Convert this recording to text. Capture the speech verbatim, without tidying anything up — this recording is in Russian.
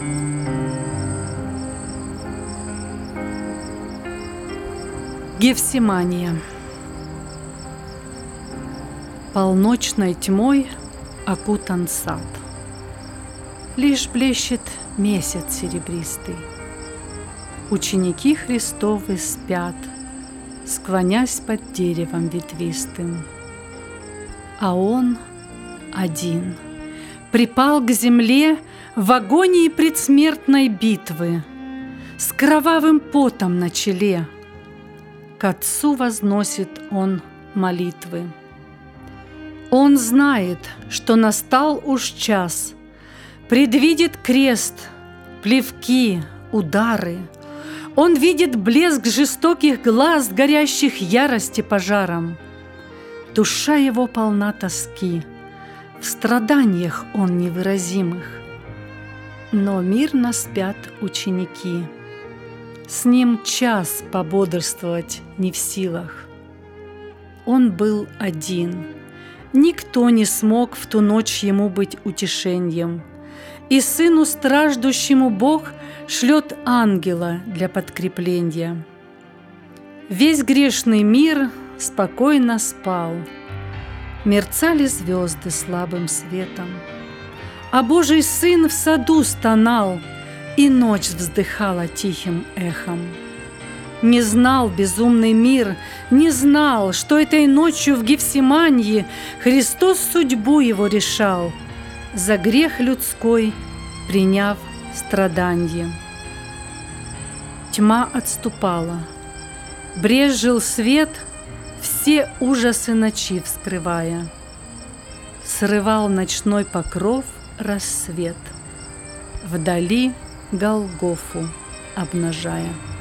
Гефсимания. Полночной тьмой окутан сад. Лишь блещет месяц серебристый. Ученики Христовы спят, склонясь под деревом ветвистым. А он один припал к земле в агонии предсмертной битвы, с кровавым потом на челе. К Отцу возносит он молитвы. Он знает, что настал уж час, предвидит крест, плевки, удары. Он видит блеск жестоких глаз, горящих ярости пожаром. Душа его полна тоски, в страданиях он невыразимых. Но мирно спят ученики, с ним час пободрствовать не в силах. Он был один, никто не смог в ту ночь ему быть утешением, и сыну страждущему Бог шлет ангела для подкрепления. Весь грешный мир спокойно спал, мерцали звезды слабым светом, а Божий Сын в саду стонал, и ночь вздыхала тихим эхом. Не знал безумный мир, не знал, что этой ночью в Гефсимании Христос судьбу его решал, за грех людской приняв страданье. Тьма отступала, брезжил свет, все ужасы ночи вскрывая. Срывал ночной покров рассвет, вдали Голгофу обнажая.